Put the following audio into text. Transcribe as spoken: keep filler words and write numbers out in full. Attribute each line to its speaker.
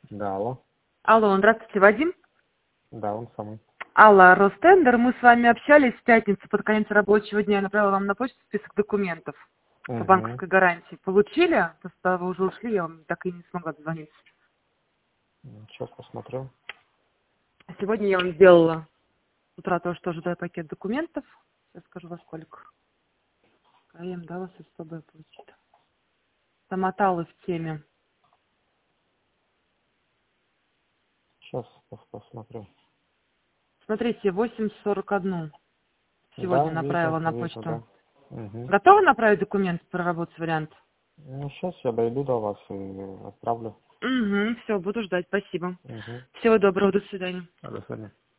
Speaker 1: Да, алло.
Speaker 2: Алло, здравствуйте, Вадим.
Speaker 1: Да, он самый.
Speaker 2: Алла, Ростендер, мы с вами общались в пятницу под конец рабочего дня. Я направила вам на почту список документов по
Speaker 1: Угу.
Speaker 2: банковской гарантии. Получили? Просто вы уже ушли, я вам так и не смогла дозвониться.
Speaker 1: Сейчас посмотрю.
Speaker 2: Сегодня я вам сделала с утра тоже, тоже дай пакет документов. Сейчас скажу во сколько. КМ, да, вас СПБ получит. Тамоталы в теме.
Speaker 1: Сейчас пос- посмотрю.
Speaker 2: Смотрите, восемь сорок один сегодня
Speaker 1: Да, вижу,
Speaker 2: направила на
Speaker 1: вижу,
Speaker 2: почту.
Speaker 1: да. Угу.
Speaker 2: Готовы направить документ, проработать вариант?
Speaker 1: Ну, сейчас я дойду до вас и отправлю.
Speaker 2: Угу, все, буду ждать, спасибо.
Speaker 1: Угу.
Speaker 2: Всего доброго, до свидания.
Speaker 1: До свидания.